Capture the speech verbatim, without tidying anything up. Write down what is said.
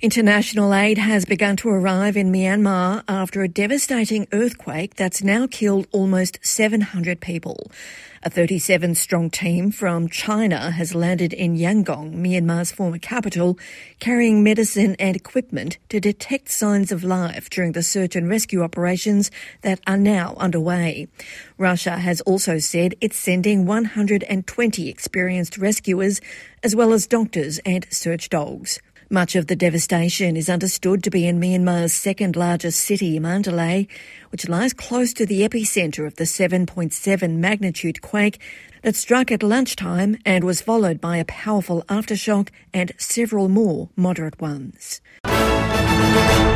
International aid has begun to arrive in Myanmar after a devastating earthquake that's now killed almost seven hundred people. A thirty-seven strong team from China has landed in Yangon, Myanmar's former capital, carrying medicine and equipment to detect signs of life during the search and rescue operations that are now underway. Russia has also said it's sending one hundred twenty experienced rescuers, as well as doctors and search dogs. Much of the devastation is understood to be in Myanmar's second largest city, Mandalay, which lies close to the epicentre of the seven point seven magnitude quake that struck at lunchtime and was followed by a powerful aftershock and several more moderate ones.